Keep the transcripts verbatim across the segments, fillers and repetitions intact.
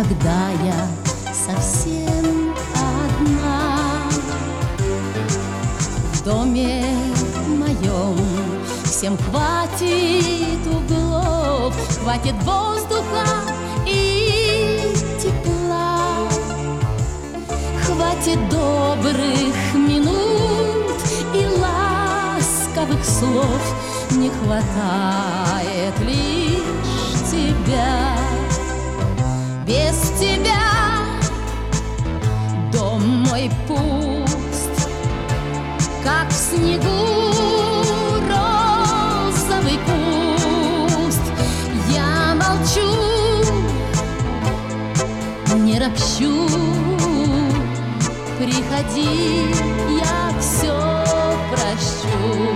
когда я совсем одна. В доме моем всем хватит углов, хватит воздуха и тепла, хватит добрых минут и ласковых слов. Не хватает лишь тебя. Без тебя дом мой пуст, как в снегу розовый куст. Я молчу, не ропщу, приходи, я все прощу.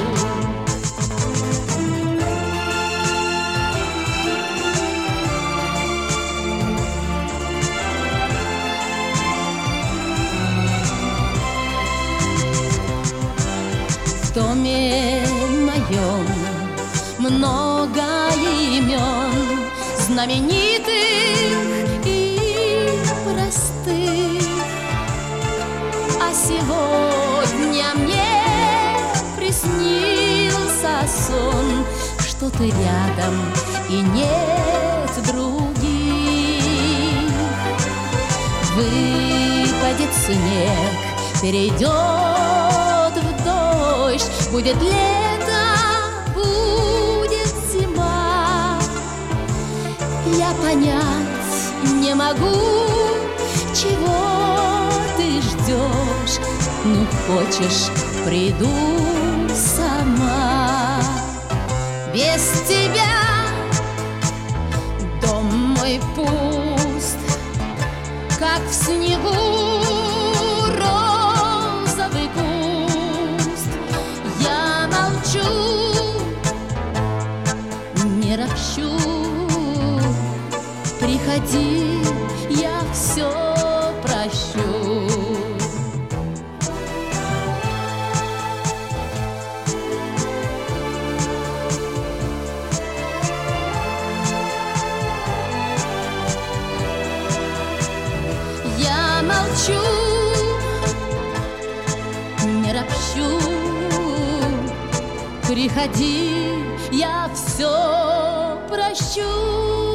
В доме моем много имен, знаменитых и простых. А сегодня мне приснился сон, что ты рядом и нет других. Выпадет снег, перейдет в дождь, будет лето, будет зима. Я понять не могу, чего ты ждешь. Ну, хочешь, приду сама. Без тебя дом мой пуст, как в снегу розовый куст. Я молчу, не ропщу, приходи, я все прощу. Я молчу, не ропщу, приходи, я все прощу.